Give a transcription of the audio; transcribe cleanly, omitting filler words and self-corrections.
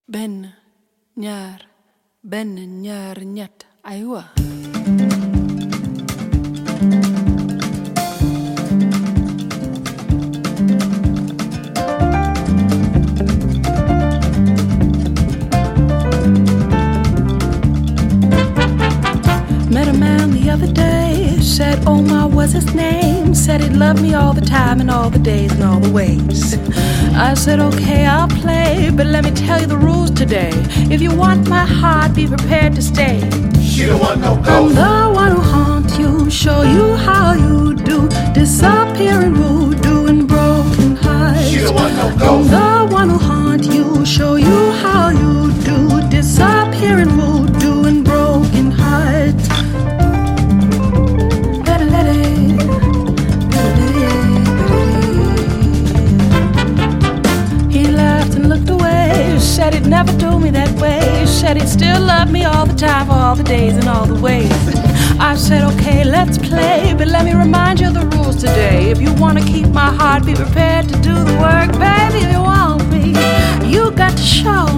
benn ñaar ñett aywa. Met a man the other day, said Omar was his name, said he'd love me all the time and all the days and all the ways. I said, okay, I'll play, but let me tell you the rules today. If you want my heart, be prepared to stay. She don't want no ghost. I'm the one who haunt you, show you how you do, disappear in voodoo and broken hearts. She don't want no I'm ghost. the one who haunt you, show you how you do, disappear in voodoo and broken hearts. He laughed and looked away, said he'd never do me that way, said he'd still love me all the time for all the days and all the ways. I said, okay, let's play, but let me remind you of the rules today. If you want to keep my heart, be prepared to do the work, baby. If you want me, you got to show